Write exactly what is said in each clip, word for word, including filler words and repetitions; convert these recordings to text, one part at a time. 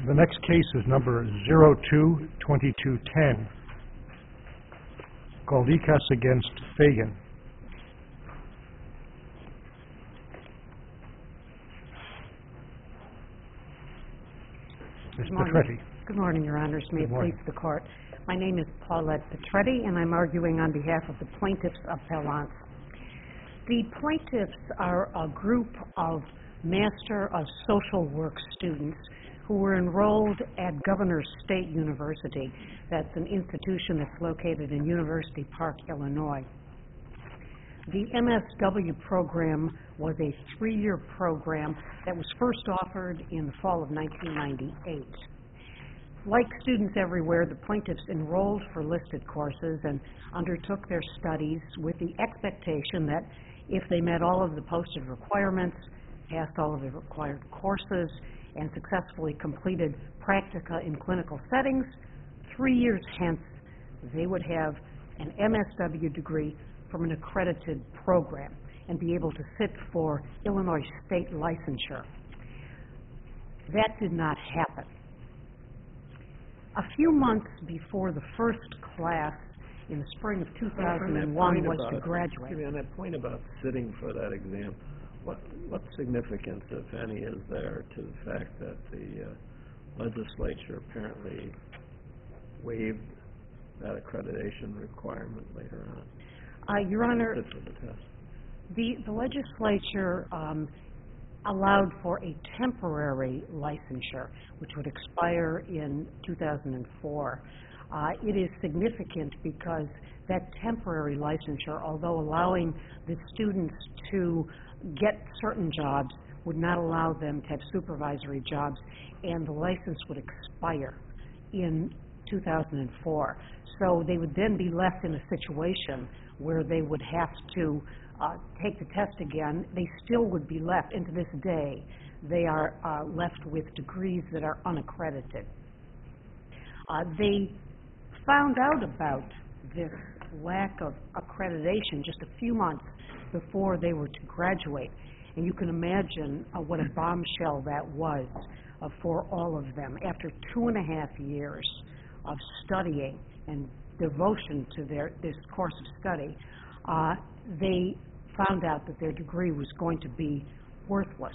The next case is number zero two twenty-two ten, Galdikas against Fagan. Miz Petretti. Good morning, Your Honors. May it please the Court. My name is Paulette Petretti, and I'm arguing on behalf of the plaintiffs' appellants. The plaintiffs are a group of Master of Social Work students who were enrolled at Governor State University. That's an institution that's located in University Park, Illinois. The M S W program was a three-year program that was first offered in the fall of nineteen ninety-eight. Like students everywhere, the plaintiffs enrolled for listed courses and undertook their studies with the expectation that if they met all of the posted requirements, passed all of the required courses, and successfully completed practica in clinical settings, three years hence, they would have an M S W degree from an accredited program and be able to sit for Illinois state licensure. That did not happen. A few months before the first class in the spring of two thousand one was about, to graduate. On that point about sitting for that exam, what, what significance, if any, is there to the fact that the uh, legislature apparently waived that accreditation requirement later on? Uh, Your Honor, the, the, the legislature um, allowed for a temporary licensure, which would expire in two thousand four. Uh, it is significant because that temporary licensure, although allowing the students to get certain jobs, would not allow them to have supervisory jobs, and the license would expire in two thousand four. So they would then be left in a situation where they would have to uh, take the test again. They still would be left, and to this day, they are uh, left with degrees that are unaccredited. Uh, they found out about this lack of accreditation just a few months before they were to graduate. And you can imagine uh, what a bombshell that was uh, for all of them. After two and a half years of studying and devotion to their this course of study, uh, they found out that their degree was going to be worthless.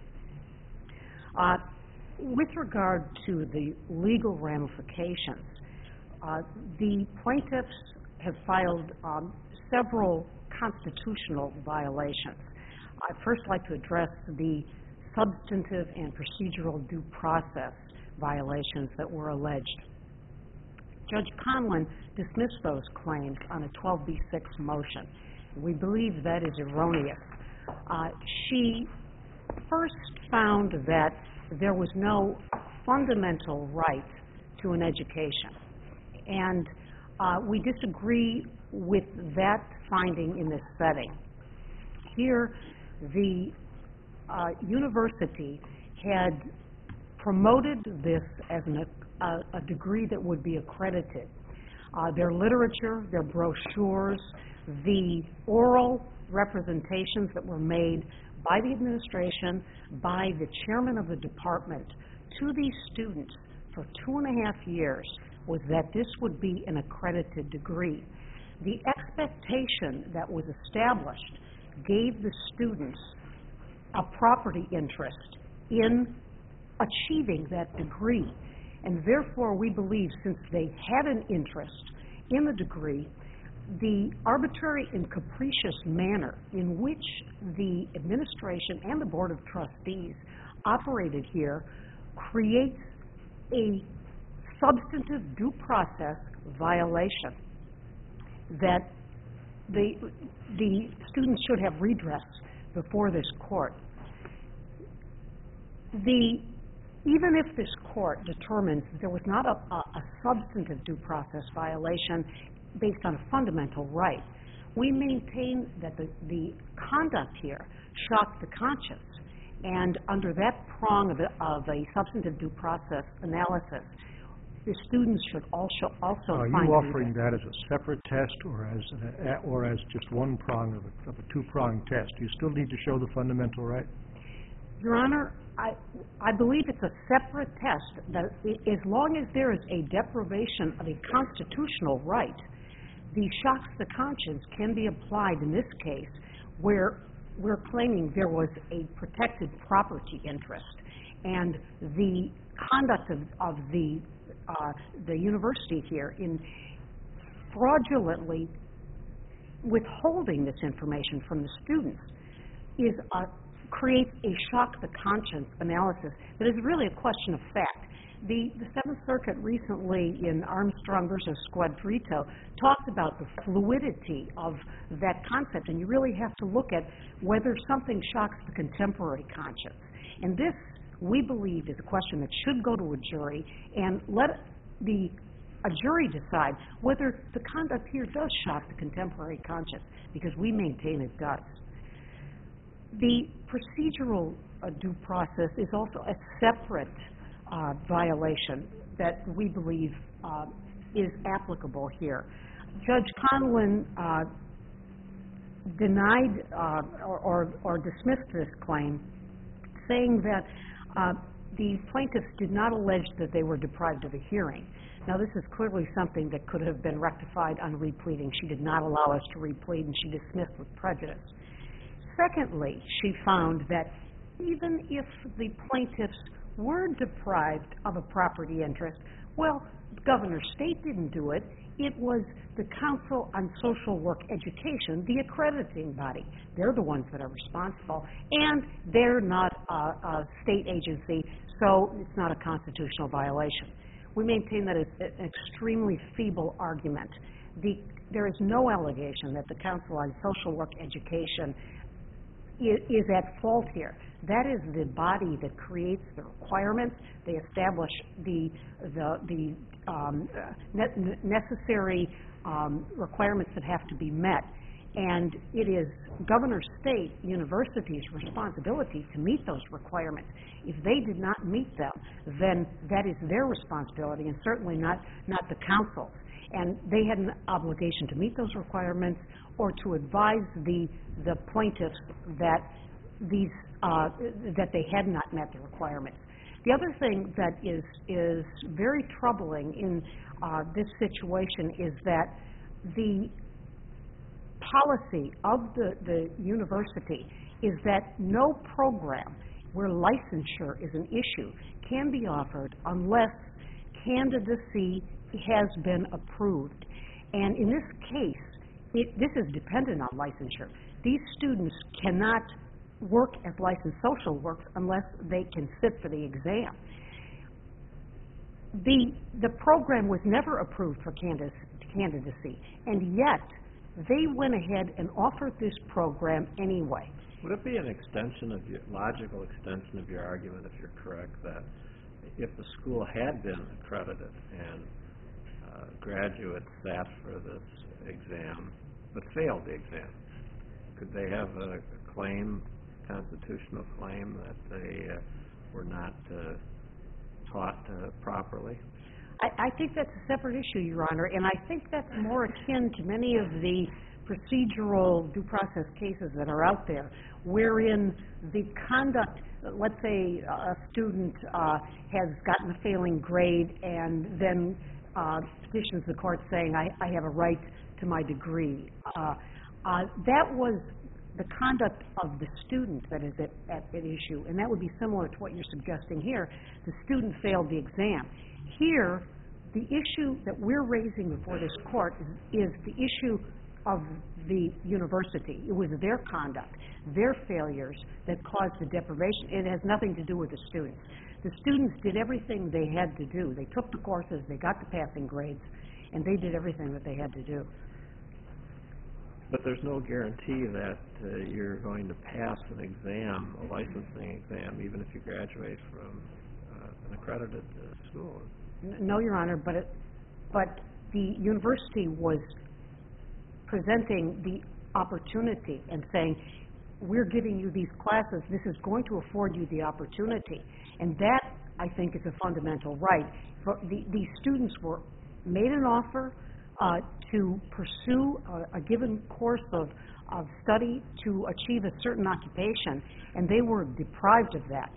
Uh, with regard to the legal ramifications, uh, the plaintiffs have filed um, several constitutional violations. I'd first like to address the substantive and procedural due process violations that were alleged. Judge Conlin dismissed those claims on a twelve B six motion. We believe that is erroneous. Uh, she first found that there was no fundamental right to an education, and uh, we disagree with that finding in this setting. Here, the uh, university had promoted this as an, a, a degree that would be accredited. Uh, their literature, their brochures, the oral representations that were made by the administration, by the chairman of the department to these students for two and a half years was that this would be an accredited degree. The expectation that was established gave the students a property interest in achieving that degree, and therefore we believe, since they had an interest in the degree, the arbitrary and capricious manner in which the administration and the Board of Trustees operated here creates a substantive due process violation that the, the students should have redress before this court. The, even if this court determines that there was not a, a, a substantive due process violation based on a fundamental right, we maintain that the, the conduct here shocked the conscience, and under that prong of a, of a substantive due process analysis, the students should also also Are find you offering redress. that as a separate test or as a, or as just one prong of a, of a two-pronged test? Do you still need to show the fundamental right? Your Honor, I, I believe it's a separate test that i- as long as there is a deprivation of a constitutional right, the shocks to the conscience can be applied in this case where we're claiming there was a protected property interest. And the conduct of, of the, uh, the university here in fraudulently withholding this information from the students is a, creates a shock to the conscience analysis that is really a question of fact. The, the Seventh Circuit recently in Armstrong versus Squadrito talked about the fluidity of that concept, and you really have to look at whether something shocks the contemporary conscience. And this, we believe, is a question that should go to a jury and let the a jury decide whether the conduct here does shock the contemporary conscience, because we maintain it does. The procedural uh, due process is also a separate uh, violation that we believe uh, is applicable here. Judge Conlin uh, denied uh, or, or, or dismissed this claim, saying that uh, the plaintiffs did not allege that they were deprived of a hearing. Now, this is clearly something that could have been rectified on repleading. She did not allow us to replead, and she dismissed with prejudice. Secondly, she found that even if the plaintiffs were deprived of a property interest, well, Governor State didn't do it. It was the Council on Social Work Education, the accrediting body. They're the ones that are responsible, and they're not a, a state agency, so it's not a constitutional violation. We maintain that it's an extremely feeble argument. The, there is no allegation that the Council on Social Work Education is, is at fault here. That is the body that creates the requirements. They establish the, the, the um, ne- necessary um, requirements that have to be met. And it is Governor State University's responsibility to meet those requirements. If they did not meet them, then that is their responsibility, and certainly not, not the council's. And they had an obligation to meet those requirements or to advise the, the plaintiffs that, these, uh, that they had not met the requirements. The other thing that is, is very troubling in uh, this situation is that the policy of the, the university is that no program where licensure is an issue can be offered unless candidacy has been approved. And in this case, it, this is dependent on licensure. These students cannot work as licensed social workers unless they can sit for the exam. The, the program was never approved for candidacy, candidacy, and yet they went ahead and offered this program anyway. Would it be an extension of your, logical extension of your argument, if you're correct, that if the school had been accredited and uh, graduates sat for this exam but failed the exam, could they have a claim, constitutional claim, that they uh, were not uh, taught uh, properly? I, I think that's a separate issue, Your Honor, and I think that's more akin to many of the procedural due process cases that are out there, wherein the conduct, let's say a student uh, has gotten a failing grade and then uh, petitions the court saying, I, I have a right to my degree. Uh, uh, that was the conduct of the student that is at, at, at issue, and that would be similar to what you're suggesting here. The student failed the exam. Here, the issue that we're raising before this court is, is the issue of the university. It was their conduct, their failures that caused the deprivation. It has nothing to do with the students. The students did everything they had to do. They took the courses, they got the passing grades, and they did everything that they had to do. But there's no guarantee that uh, you're going to pass an exam, a licensing exam, even if you graduate from uh, an accredited uh, school. No, Your Honor, but it, but the university was presenting the opportunity and saying, we're giving you these classes, this is going to afford you the opportunity. And that, I think, is a fundamental right. For the, the students were made an offer uh, to pursue a, a given course of, of study to achieve a certain occupation, and they were deprived of that.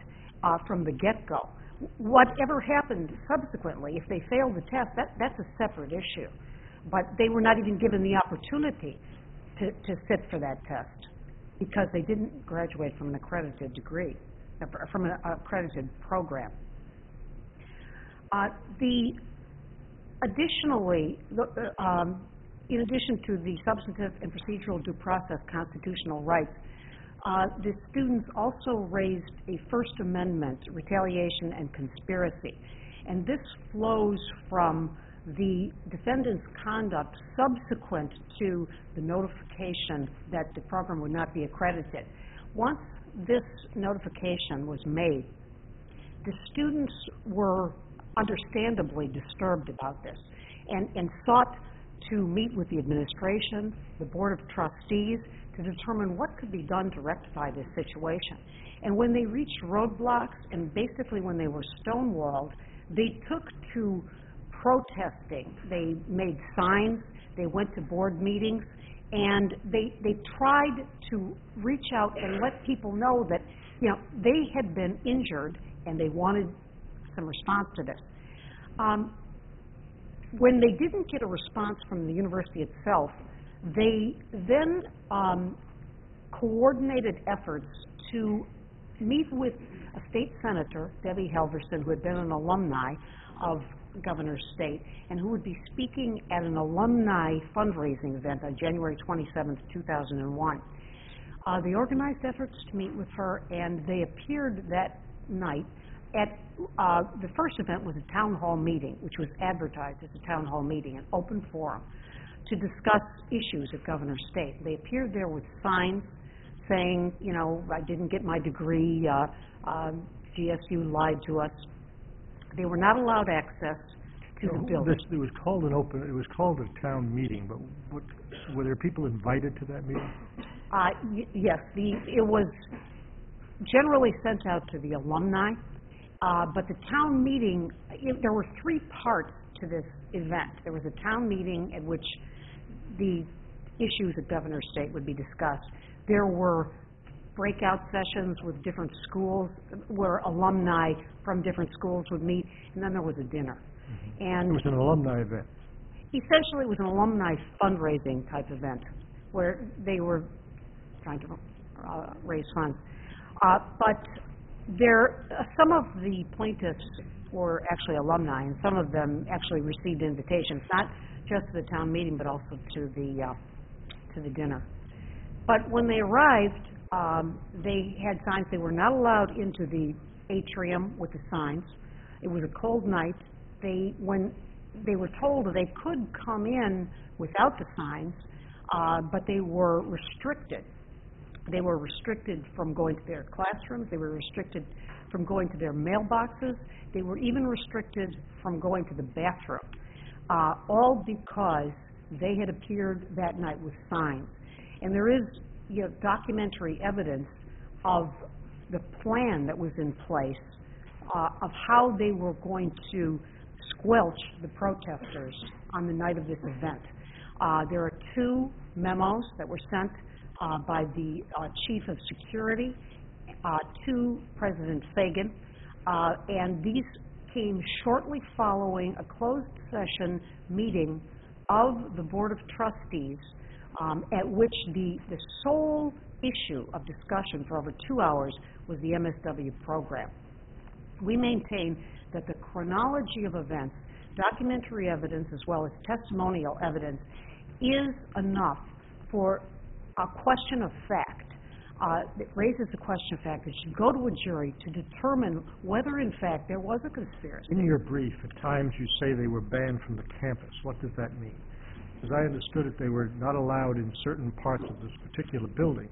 uh, from the get-go. Whatever happened subsequently, if they failed the test, that, that's a separate issue. But they were not even given the opportunity to, to sit for that test because they didn't graduate from an accredited degree, uh, from an accredited program. Uh, the additionally, the, uh, um, in addition to the substantive and procedural due process constitutional rights, uh, the students also raised a First Amendment retaliation and conspiracy. And this flows from the defendant's conduct subsequent to the notification that the program would not be accredited. Once this notification was made, the students were understandably disturbed about this and, and sought to meet with the administration, the Board of Trustees, to determine what could be done to rectify this situation. And when they reached roadblocks and basically when they were stonewalled, they took to protesting. They made signs, they went to board meetings, and they they tried to reach out and let people know that, you know, they had been injured and they wanted some response to this. Um, when they didn't get a response from the university itself, they then um, coordinated efforts to meet with a state senator, Debbie Halverson, who had been an alumni of Governor's State, and who would be speaking at an alumni fundraising event on January twenty-seventh, two thousand one. Uh, they organized efforts to meet with her, and they appeared that night at uh, the first event was a town hall meeting, which was advertised as a town hall meeting, an open forum, to discuss issues at Governor's State. They appeared there with signs saying, you know, I didn't get my degree, uh, uh, G S U lied to us. They were not allowed access to the building. This, it was called an open, it was called a town meeting, but what, were there people invited to that meeting? Uh, y- yes, the, it was generally sent out to the alumni, uh, but the town meeting, it, there were three parts to this event. There was a town meeting at which the issues at Governor's State would be discussed. There were breakout sessions with different schools where alumni from different schools would meet, and then there was a dinner. Mm-hmm. And it was an alumni event. Essentially, it was an alumni fundraising type event where they were trying to uh, raise funds. Uh, but there, uh, some of the plaintiffs were actually alumni, and some of them actually received invitations, not just to the town meeting, but also to the uh, to the dinner. But when they arrived, um, they had signs. They were not allowed into the atrium with the signs. It was a cold night. They, when they were told that they could come in without the signs, uh, but they were restricted. They were restricted from going to their classrooms. They were restricted from going to their mailboxes. They were even restricted from going to the bathroom, uh, all because they had appeared that night with signs. And there is, you know, documentary evidence of the plan that was in place uh, of how they were going to squelch the protesters on the night of this event. Uh, there are two memos that were sent uh, by the uh, Chief of Security uh, to President Fagan, uh, and these came shortly following a closed session meeting of the Board of Trustees, um, at which the, the sole issue of discussion for over two hours was the M S W program. We maintain that the chronology of events, documentary evidence as well as testimonial evidence, is enough for a question of fact. Uh, that raises the question of fact that should go to a jury to determine whether, in fact, there was a conspiracy. In your brief, at times you say they were banned from the campus. What does that mean? As I understood it, they were not allowed in certain parts of this particular building.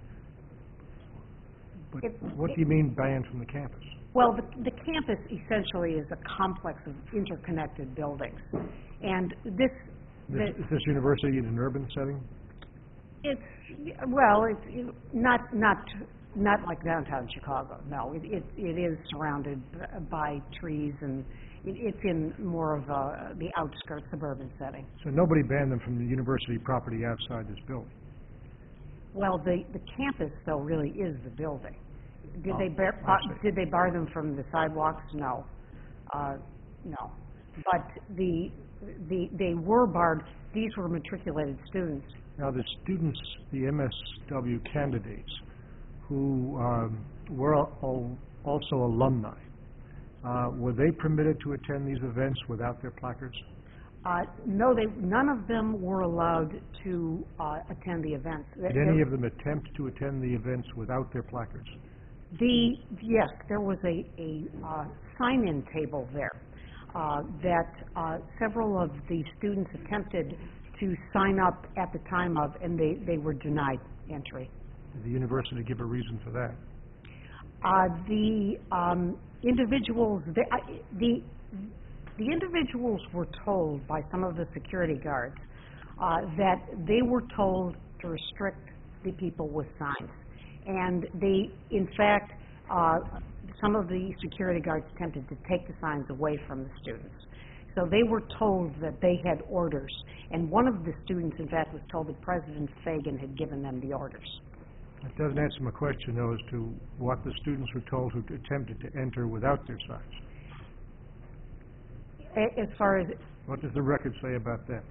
But It, what it, do you mean banned from the campus? Well, the, the campus essentially is a complex of interconnected buildings. And this... This, the, is this university in an urban setting? It's, well, it's it, not not not like downtown Chicago. No, it it, it is surrounded by trees, and it, it's in more of a, the outskirts suburban setting. So nobody banned them from the university property outside this building? Well, the, the campus, though, really is the building. Did Oh, they bar, I bar- see. did they bar them from the sidewalks? No. Uh, no. But the, the, they were barred, these were matriculated students. Now, the students, the M S W candidates, who um, were al- also alumni, uh, were they permitted to attend these events without their placards? Uh, no, they, none of them were allowed to uh, attend the events. Did any of them attempt to attend the events without their placards? The, yes, there was a, a uh, sign-in table there uh, that uh, several of the students attempted to sign up at the time of, and they, they were denied entry. Did the university give a reason for that? Uh, the um, individuals, the, I- the, the individuals were told by some of the security guards uh, that they were told to restrict the people with signs. And they, in fact, uh, some of the security guards attempted to take the signs away from the students. So they were told that they had orders. And one of the students, in fact, was told that President Fagan had given them the orders. It doesn't answer my question, though, as to what the students were told who attempted to enter without their signs. A- As far as What does the record say about that?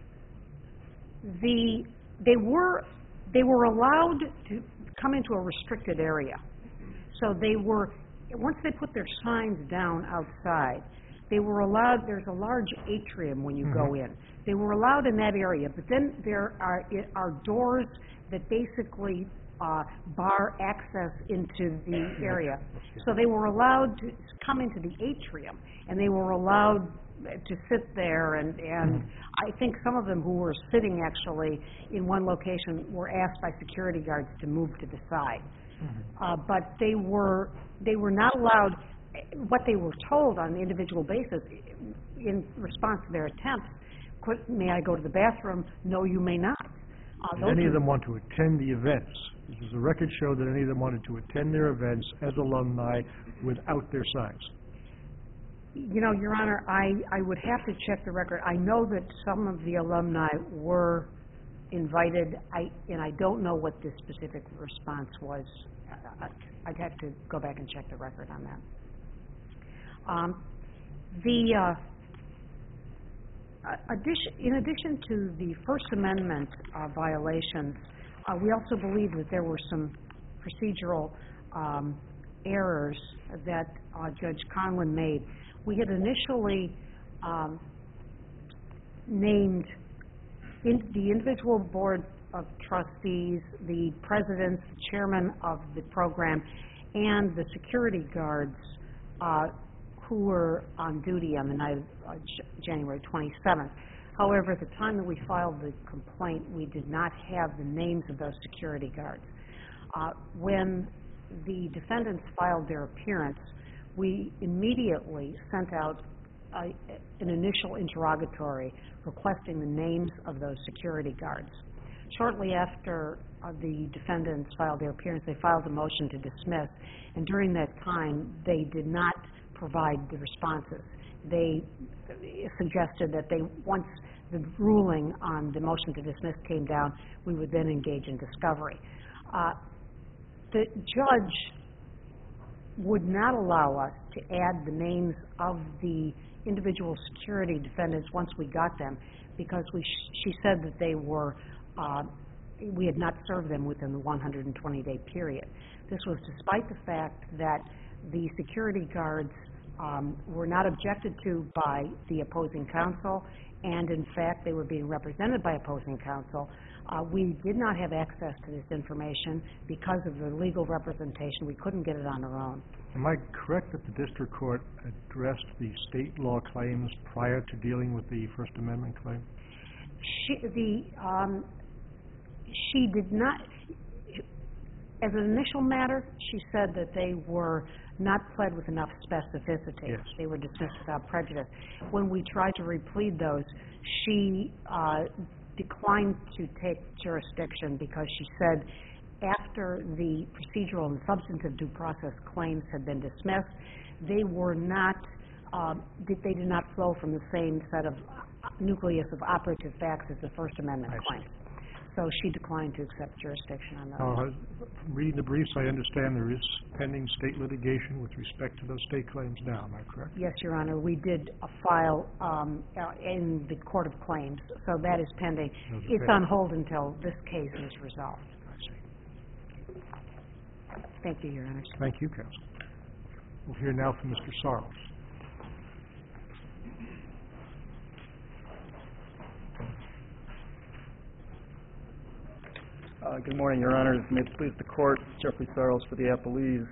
the, they were, they were allowed to come into a restricted area. So they were, once they put their signs down outside, they were allowed, there's a large atrium when you Mhm. go in. They were allowed in that area, but then there are, i- are doors that basically uh, bar access into the area. So they were allowed to come into the atrium, and they were allowed to sit there, and, and I think some of them who were sitting actually in one location were asked by security guards to move to the side. Uh, but they were, they were not allowed, what they were told on an individual basis in response to their attempts, could, may I go to the bathroom? No, you may not. Uh, Did those any of are- them want to attend the events? Does the record show that any of them wanted to attend their events as alumni without their signs? You know, Your Honor, I, I would have to check the record. I know that some of the alumni were invited, I, and I don't know what the specific response was. I- I'd have to go back and check the record on that. Um, the, uh, uh, addition, in addition to the First Amendment uh, violations, uh, we also believe that there were some procedural um, errors that uh, Judge Conlon made. We had initially um, named in the individual board of trustees, the president, the chairman of the program, and the security guards uh, who were on duty on the night of uh, J- January twenty-seventh. However, at the time that we filed the complaint, we did not have the names of those security guards. Uh, when the defendants filed their appearance, we immediately sent out a, an initial interrogatory requesting the names of those security guards. Shortly after uh, the defendants filed their appearance, they filed a motion to dismiss, and during that time, they did not provide the responses. They suggested that they, once the ruling on the motion to dismiss came down, we would then engage in discovery. Uh, the judge would not allow us to add the names of the individual security defendants once we got them, because we sh- she said that they were, uh, we had not served them within the one hundred twenty day period. This was despite the fact that the security guards um, were not objected to by the opposing counsel, and in fact they were being represented by opposing counsel. Uh, we did not have access to this information because of the legal representation. We couldn't get it on our own. Am I correct that the district court addressed the state law claims prior to dealing with the First Amendment claim? She, the, um, she did not, as an initial matter, she said that they were not pled with enough specificity. Yes. They were dismissed without prejudice. When we tried to replead those, she uh, declined to take jurisdiction because she said after the procedural and substantive due process claims had been dismissed, they were not, um, they they did not flow from the same set of uh, nucleus of operative facts as the First Amendment I see. claims. so she declined to accept jurisdiction on those. Uh, from reading the briefs, I understand there is pending state litigation with respect to those state claims now, am I correct? Yes, Your Honor, we did a file um, uh, in the Court of Claims, so that is pending. Those are It's pending. on hold until this case is resolved. I see. Thank you, Your Honor. Thank you, counsel. We'll hear now from Mister Sarles. Uh, good morning, Your Honors. May it please the Court, Jeffrey Sarles for the appellees.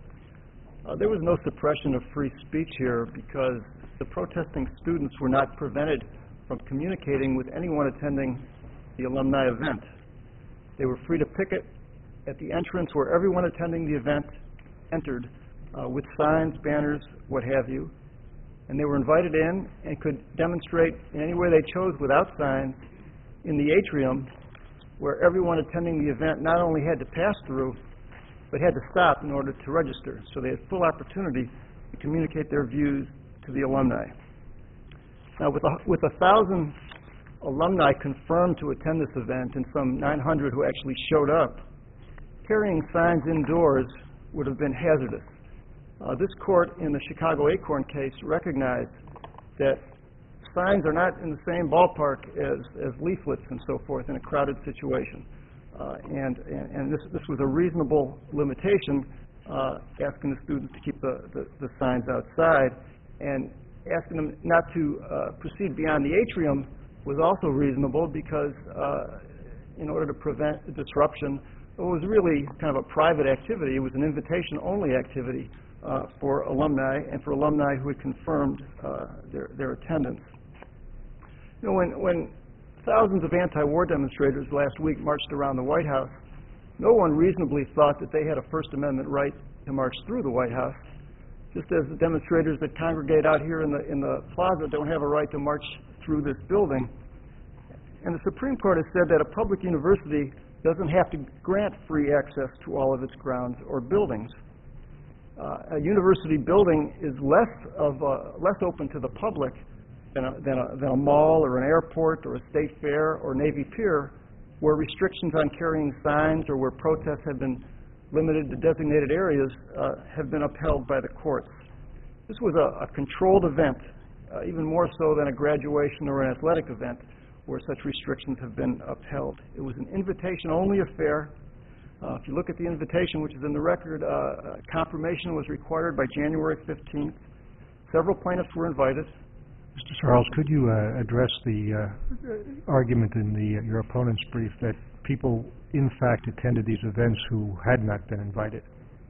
Uh, there was no suppression of free speech here because the protesting students were not prevented from communicating with anyone attending the alumni event. They were free to picket at the entrance where everyone attending the event entered uh, with signs, banners, what have you, and they were invited in and could demonstrate in any way they chose without signs in the atrium where everyone attending the event not only had to pass through, but had to stop in order to register. So they had full opportunity to communicate their views to the alumni. Now, with a, with a thousand alumni confirmed to attend this event and some nine hundred who actually showed up, carrying signs indoors would have been hazardous. Uh, this court in the Chicago Acorn case recognized that signs are not in the same ballpark as, as leaflets and so forth in a crowded situation. Uh, and and, and this, this was a reasonable limitation, uh, asking the students to keep the, the, the signs outside, and asking them not to uh, proceed beyond the atrium was also reasonable because uh, in order to prevent disruption, it was really kind of a private activity. It was an invitation-only activity uh, for alumni and for alumni who had confirmed uh, their, their attendance. You know, when, when thousands of anti-war demonstrators last week marched around the White House, no one reasonably thought that they had a First Amendment right to march through the White House, just as the demonstrators that congregate out here in the, in the plaza don't have a right to march through this building. And the Supreme Court has said that a public university doesn't have to grant free access to all of its grounds or buildings. Uh, a university building is less of a, less open to the public than a, than, a, than a mall or an airport or a state fair or Navy Pier, where restrictions on carrying signs or where protests have been limited to designated areas uh, have been upheld by the courts. This was a, a controlled event, uh, even more so than a graduation or an athletic event, where such restrictions have been upheld. It was an invitation-only affair. Uh, if you look at the invitation, which is in the record, uh, confirmation was required by January fifteenth. Several plaintiffs were invited. Mister Sarles, could you uh, address the uh, argument in the, uh, your opponent's brief that people, in fact, attended these events who had not been invited?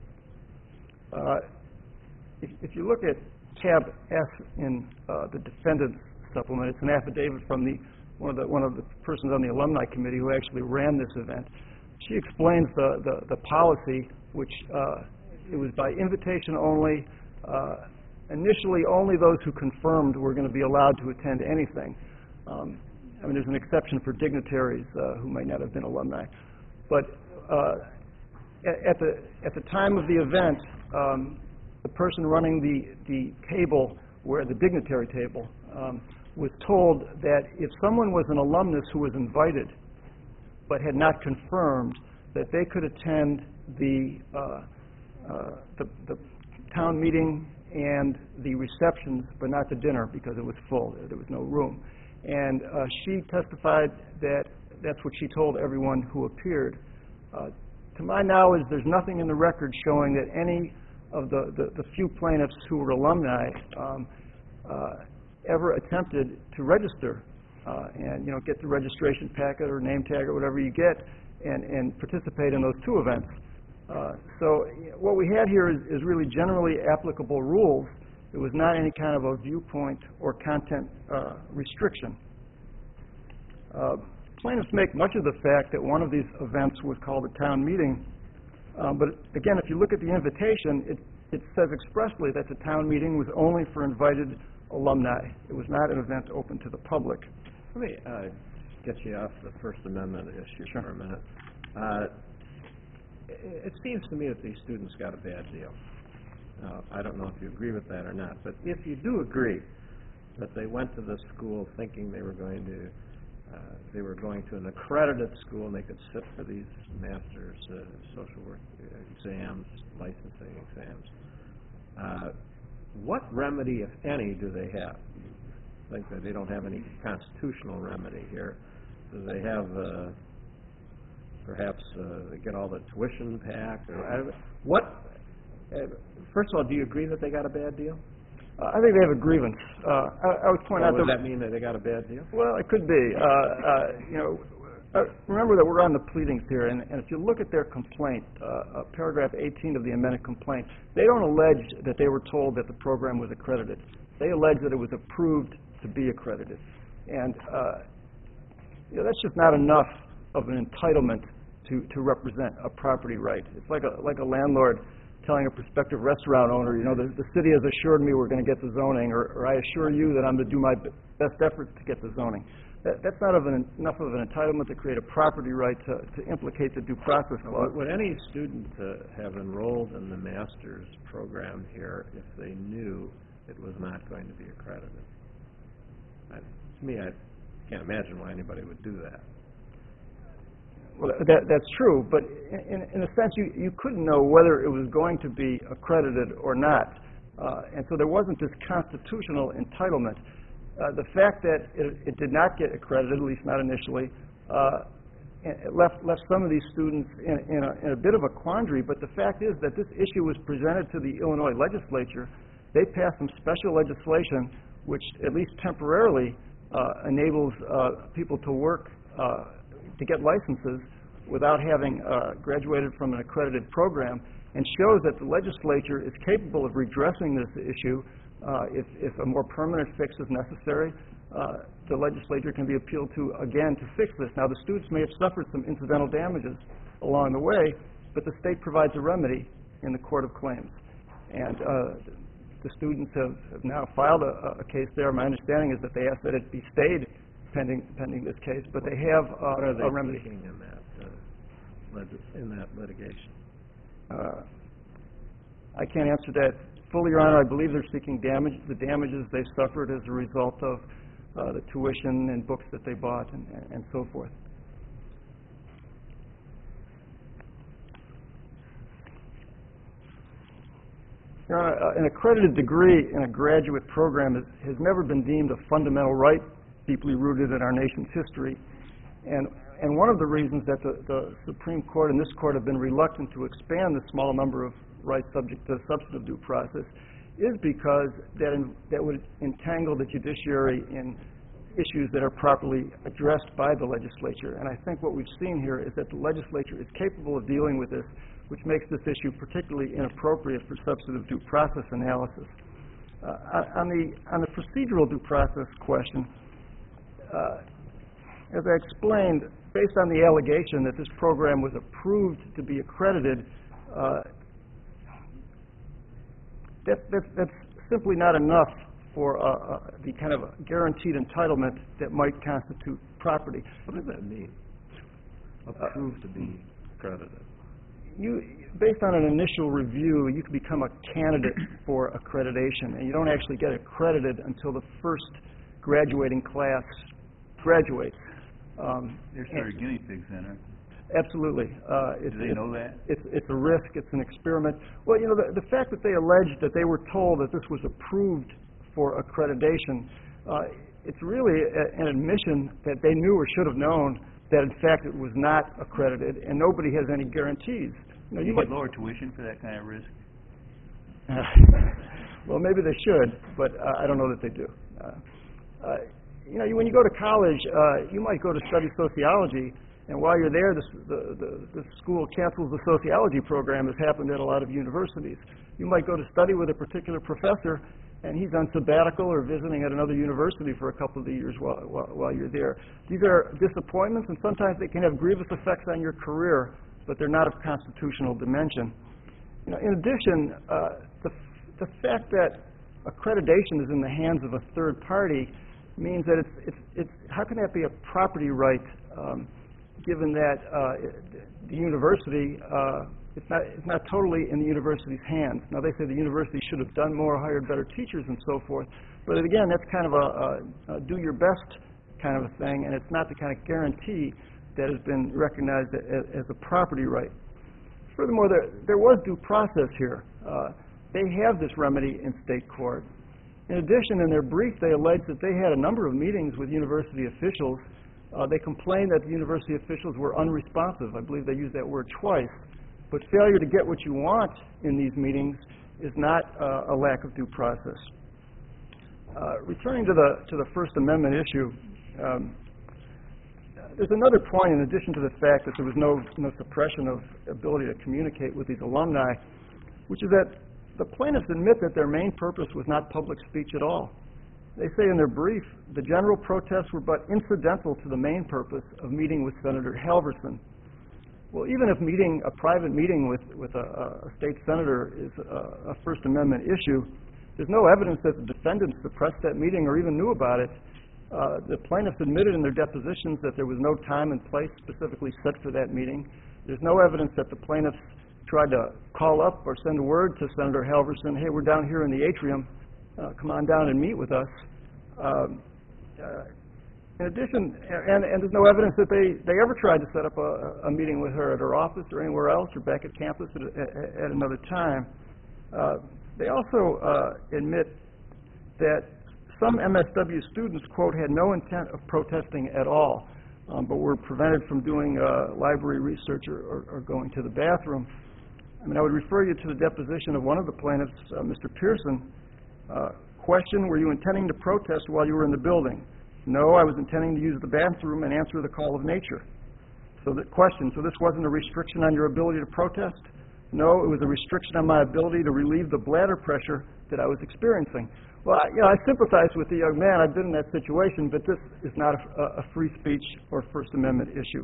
Uh, if, if you look at tab S in uh, the defendant's supplement, it's an affidavit from the one of the one of the persons on the alumni committee who actually ran this event. She explains the the, the policy, which uh, it was by invitation only. Uh, initially, only those who confirmed were going to be allowed to attend anything. Um, I mean, there's an exception for dignitaries uh, who might not have been alumni, but uh, at, at the at the time of the event, um, the person running the the table, where the dignitary table, um, was told that if someone was an alumnus who was invited but had not confirmed, that they could attend the uh, uh, the, the town meeting and the receptions, but not the dinner because it was full. There was no room. And uh, she testified that that's what she told everyone who appeared. Uh, to my knowledge, there's nothing in the record showing that any of the, the, the few plaintiffs who were alumni um, uh, ever attempted to register uh, and, you know, get the registration packet or name tag or whatever you get and, and participate in those two events. Uh, so what we had here is, is really generally applicable rules. It was not any kind of a viewpoint or content uh, restriction. Uh, plaintiffs make much of the fact that one of these events was called a town meeting. Um, but again, if you look at the invitation, it, it says expressly that the town meeting was only for invited alumni. It was not an event open to the public. Let me uh, get you off the First Amendment issue Sure. for a minute. Uh, it, it seems to me that these students got a bad deal. Uh, I don't know if you agree with that or not, but if you do agree that they went to the school thinking they were going to uh, they were going to an accredited school and they could sit for these master's uh, social work exams, licensing exams. Uh, what remedy, if any, do they have? I think that they don't have any constitutional remedy here. Do they have, uh, perhaps, uh, they get all the tuition back? Or, I, what? Uh, first of all, do you agree that they got a bad deal? Uh, I think they have a grievance. Uh, I, I would point Well, out does that... that mean that they got a bad deal? Well, it could be. Uh, uh, you know, uh, remember that we're on the pleadings here, and, and if you look at their complaint, uh, uh, paragraph eighteen of the amended complaint, they don't allege that they were told that the program was accredited. They allege that it was approved to be accredited. And uh, you know, that's just not enough of an entitlement to, to represent a property right. It's like a, like a landlord telling a prospective restaurant owner, you know, the, the city has assured me we're going to get the zoning, or, or I assure you that I'm going to do my b- best effort to get the zoning. That, that's not of an, enough of an entitlement to create a property right to, to implicate the due process clause. Would, would any student uh, have enrolled in the master's program here if they knew it was not going to be accredited? I, to me, I can't imagine why anybody would do that. Well, that, that's true, but in, in a sense, you, you couldn't know whether it was going to be accredited or not. Uh, and so there wasn't this constitutional entitlement. Uh, the fact that it, it did not get accredited, at least not initially, uh, it left, left some of these students in, in, a, in a bit of a quandary, but the fact is that this issue was presented to the Illinois legislature. They passed some special legislation which, at least temporarily, uh, enables uh, people to work uh, to get licenses without having uh, graduated from an accredited program, and shows that the legislature is capable of redressing this issue. Uh, if, if a more permanent fix is necessary, uh, the legislature can be appealed to again to fix this. Now, the students may have suffered some incidental damages along the way, but the state provides a remedy in the Court of Claims. And uh, the students have, have now filed a, a case there. My understanding is that they asked that it be stayed pending pending this case, but they have uh, what are they a remedy. seeking in that uh, lit- in that litigation? Uh, I can't answer that fully, Your Honor. I believe they're seeking damage, the damages they suffered as a result of uh, the tuition and books that they bought and, and so forth. Your Honor, uh, an accredited degree in a graduate program is, has never been deemed a fundamental right deeply rooted in our nation's history. And, and one of the reasons that the, the Supreme Court and this Court have been reluctant to expand the small number of rights subject to substantive due process is because that, in, that would entangle the judiciary in issues that are properly addressed by the legislature. And I think what we've seen here is that the legislature is capable of dealing with this, which makes this issue particularly inappropriate for substantive due process analysis. Uh, on the on the procedural due process question, uh, as I explained, based on the allegation that this program was approved to be accredited, uh, that, that, that's simply not enough for uh, uh, the kind of guaranteed entitlement that might constitute property. What does that mean? Approved uh, to be accredited. You, based on an initial review, you can become a candidate for accreditation, and you don't actually get accredited until the first graduating class graduates. Um, They're sort of guinea pigs then, aren't they? Absolutely. Uh, Do they know that? It's, it's a risk. It's an experiment. Well, you know, the, the fact that they alleged that they were told that this was approved for accreditation, uh, it's really a, an admission that they knew or should have known that, in fact, it was not accredited, and nobody has any guarantees. You know, you you get lower tuition for that kind of risk? Well, maybe they should, but uh, I don't know that they do. Uh, uh, you know, you, when you go to college, uh, you might go to study sociology, and while you're there, the, the, the, the school cancels the sociology program, as happened at a lot of universities. You might go to study with a particular professor, and he's on sabbatical or visiting at another university for a couple of the years while, while, while you're there. These are disappointments, and sometimes they can have grievous effects on your career, but they're not of constitutional dimension. You know, in addition, uh, the, the fact that accreditation is in the hands of a third party means that it's, it's, it's how can that be a property right, um, given that uh, the university, uh, it's not, it's not totally in the university's hands. Now, they say the university should have done more, hired better teachers, and so forth. But again, that's kind of a, a, a do your best kind of a thing, and it's not the kind of guarantee that has been recognized as, as a property right. Furthermore, there, there was due process here. Uh, they have this remedy in state court. In addition, in their brief, they alleged that they had a number of meetings with university officials. Uh, they complained that the university officials were unresponsive. I believe they used that word twice. But failure to get what you want in these meetings is not uh, a lack of due process. Uh, returning to the to the First Amendment issue, um, there's another point in addition to the fact that there was no no suppression of ability to communicate with these alumni, which is that the plaintiffs admit that their main purpose was not public speech at all. They say in their brief, the general protests were but incidental to the main purpose of meeting with Senator Halverson. Well, even if meeting a private meeting with, with a, a state senator is a, a First Amendment issue, there's no evidence that the defendants suppressed that meeting or even knew about it. Uh, the plaintiffs admitted in their depositions that there was no time and place specifically set for that meeting. There's no evidence that the plaintiffs tried to call up or send a word to Senator Halverson, hey, we're down here in the atrium, uh, come on down and meet with us. Um, uh, in addition, and, and there's no evidence that they, they ever tried to set up a, a meeting with her at her office or anywhere else or back at campus at, at, at another time. Uh, they also uh, admit that some M S W students, quote, had no intent of protesting at all, um, but were prevented from doing uh, library research or, or, or going to the bathroom. I mean, I would refer you to the deposition of one of the plaintiffs, uh, Mister Pearson. Uh, question, were you intending to protest while you were in the building? No, I was intending to use the bathroom and answer the call of nature. So the question, so this wasn't a restriction on your ability to protest? No, it was a restriction on my ability to relieve the bladder pressure that I was experiencing. Well, I, you know, I sympathize with the young man. I've been in that situation, but this is not a, a free speech or First Amendment issue.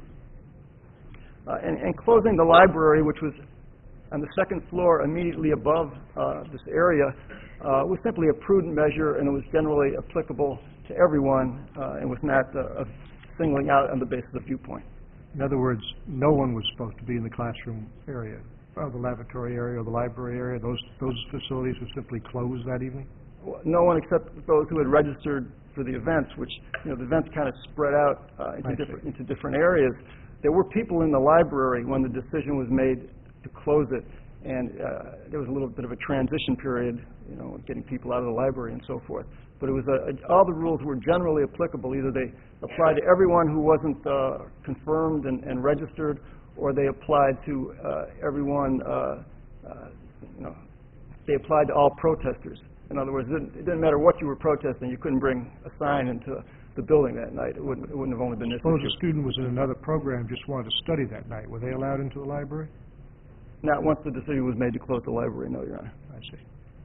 Uh, and, and closing the library, which was on the second floor immediately above uh, this area, uh, was simply a prudent measure, and it was generally applicable to everyone uh, and was not uh, singling out on the basis of viewpoint. In other words, no one was supposed to be in the classroom area, or the laboratory area, or the library area. Those those facilities were simply closed that evening? No one except those who had registered for the events, which, you know, the events kind of spread out uh, into, different, into different areas. There were people in the library when the decision was made to close it, and uh, there was a little bit of a transition period, you know, getting people out of the library and so forth. But it was a, a, all the rules were generally applicable. Either they applied to everyone who wasn't uh, confirmed and, and registered, or they applied to uh, everyone, uh, uh, you know, they applied to all protesters. In other words, it didn't, it didn't matter what you were protesting. You couldn't bring a sign into the building that night. It wouldn't, it wouldn't have only been this Suppose issue. a student was in another program, just wanted to study that night. Were they allowed into the library? Not once the decision was made to close the library, no, Your Honor. I see.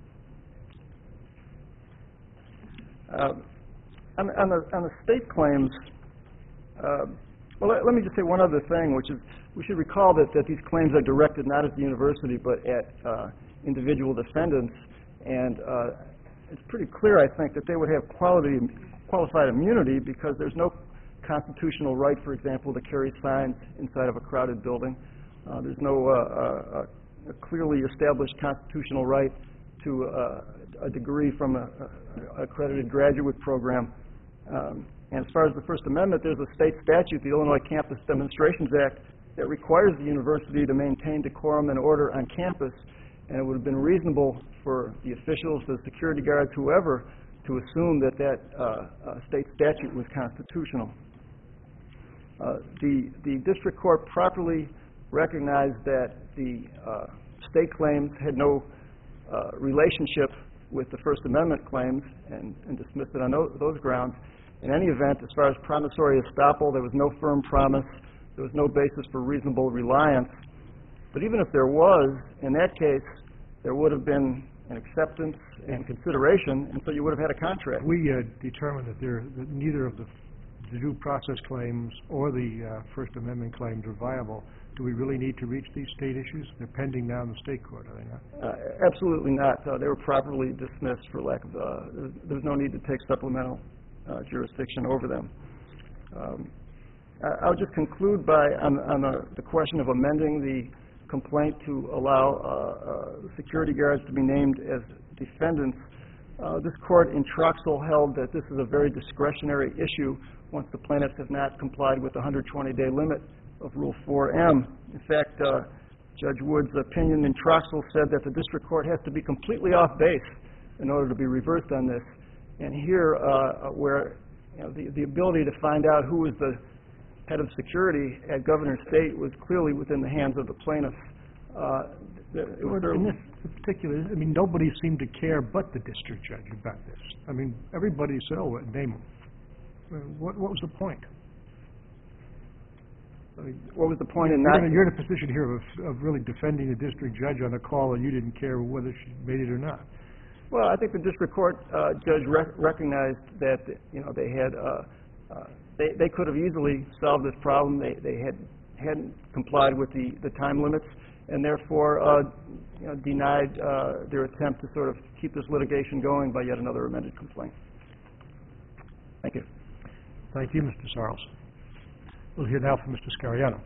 Uh, on, on, the, on the state claims, uh, well, let, let me just say one other thing, which is we should recall that, that these claims are directed not at the university but at uh, individual defendants. And uh, it's pretty clear, I think, that they would have quality, qualified immunity because there's no constitutional right, for example, to carry signs inside of a crowded building. Uh, there's no uh, uh, a clearly established constitutional right to uh, a degree from an accredited graduate program. Um, and as far as the First Amendment, there's a state statute, the Illinois Campus Demonstrations Act, that requires the university to maintain decorum and order on campus. And it would have been reasonable for the officials, the security guards, whoever, to assume that that uh, uh, state statute was constitutional. Uh, the, the district court properly recognized that the uh, state claims had no uh, relationship with the First Amendment claims and, and dismissed it on those, those grounds. In any event, as far as promissory estoppel, there was no firm promise. There was no basis for reasonable reliance. But even if there was, in that case, there would have been an acceptance and consideration, and so you would have had a contract. We uh, determined that, there, that neither of the, the due process claims or the uh, First Amendment claims are viable. Do we really need to reach these state issues? They're pending now in the state court, are they not? Uh, absolutely not. Uh, they were properly dismissed for lack of, uh, there's no need to take supplemental uh, jurisdiction over them. Um, I'll just conclude by, on, on the, the question of amending the complaint to allow uh, uh, security guards to be named as defendants. Uh, This court in Troxel held that this is a very discretionary issue once the plaintiffs have not complied with the one hundred twenty day limit of Rule four M. In fact, uh, Judge Wood's opinion in Troxel said that the district court has to be completely off base in order to be reversed on this. And here, uh, where you know, the, the ability to find out who was the head of security at Governor State was clearly within the hands of the plaintiffs. Uh, it was In this particular, I mean, nobody seemed to care but the district judge about this. I mean, everybody said, oh, name him. Uh, What, what was the point? I mean, What was the point in You're not... in a- you're in a position here of, of really defending the district judge on a call and you didn't care whether she made it or not. Well, I think the district court uh, judge rec- recognized that, you know, they had, uh, uh, they, they could have easily solved this problem. They, they had, hadn't complied with the, the time limits, and therefore, uh, you know, denied uh, their attempt to sort of keep this litigation going by yet another amended complaint. Thank you. Thank you, Mister Sarles. We'll hear now from Mister Scariano.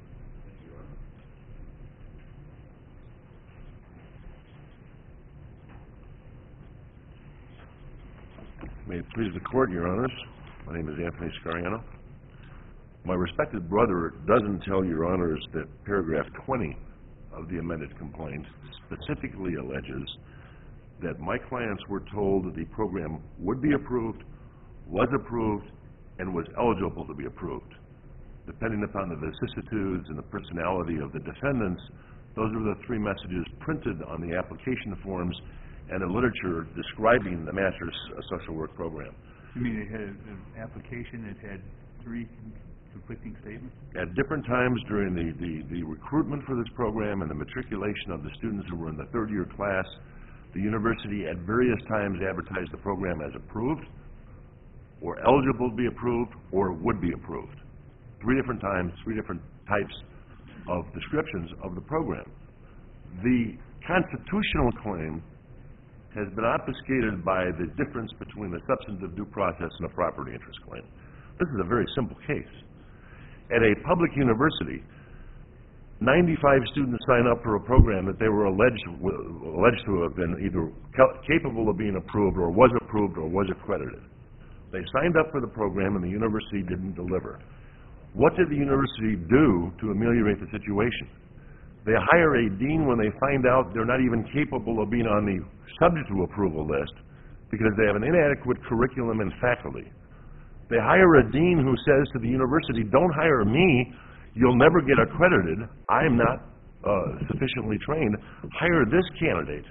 May it please the court, your honors. My name is Anthony Scariano. My respected brother doesn't tell your honors that paragraph twenty of the amended complaint specifically alleges that my clients were told that the program would be approved, was approved, and was eligible to be approved. Depending upon the vicissitudes and the personality of the defendants, those are the three messages printed on the application forms and the literature describing the Master's Social Work Program. You mean it had an application that had three conflicting statements? At different times during the, the, the recruitment for this program and the matriculation of the students who were in the third year class, the university at various times advertised the program as approved, or eligible to be approved, or would be approved. Three different times, three different types of descriptions of the program. The constitutional claim has been obfuscated by the difference between the substantive due process and a property interest claim. This is a very simple case. At a public university, ninety-five students sign up for a program that they were alleged, alleged to have been either capable of being approved or was approved or was accredited. They signed up for the program and the university didn't deliver. What did the university do to ameliorate the situation? They hire a dean when they find out they're not even capable of being on the subject to approval list because they have an inadequate curriculum and faculty. They hire a dean who says to the university, don't hire me, you'll never get accredited, I'm not uh, sufficiently trained, hire this candidate.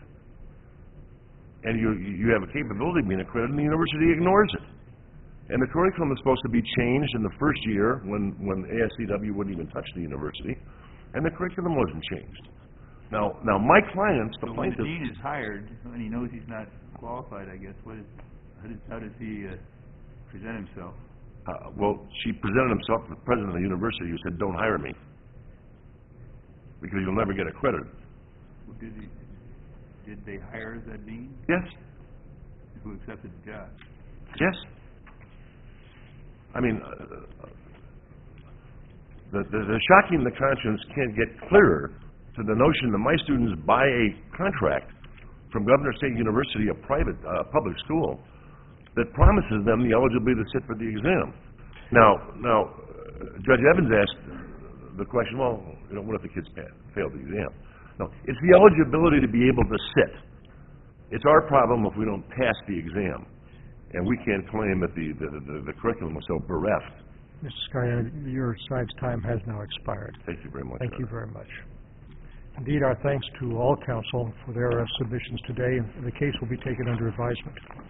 And you, you have a capability of being accredited and the university ignores it. And the curriculum is supposed to be changed in the first year when, when A S C W wouldn't even touch the university, and the curriculum wasn't changed. Now, now my clients, the So when plaintiffs... the dean is hired, and he knows he's not qualified, I guess, what is, how does, how does he uh, present himself? Uh, well, she presented himself to the president of the university who said, don't hire me, because you'll never get accredited. Well, Did he, did they hire that dean Yes, who accepted the job? yes. I mean, uh, the, the, the shocking the conscience can't get clearer to the notion that my students buy a contract from Governor State University, a private, uh, public school, that promises them the eligibility to sit for the exam. Now, now, uh, Judge Evans asked the question, well, you know, what if the kids pa- fail the exam? No, it's the eligibility to be able to sit. It's our problem if we don't pass the exam. And we can't claim that the, the, the, the curriculum was so bereft. Mister Scariano, your side's time has now expired. Thank you very much. Thank Your you Honor. very much. Indeed, our thanks to all counsel for their uh, submissions today, and the case will be taken under advisement.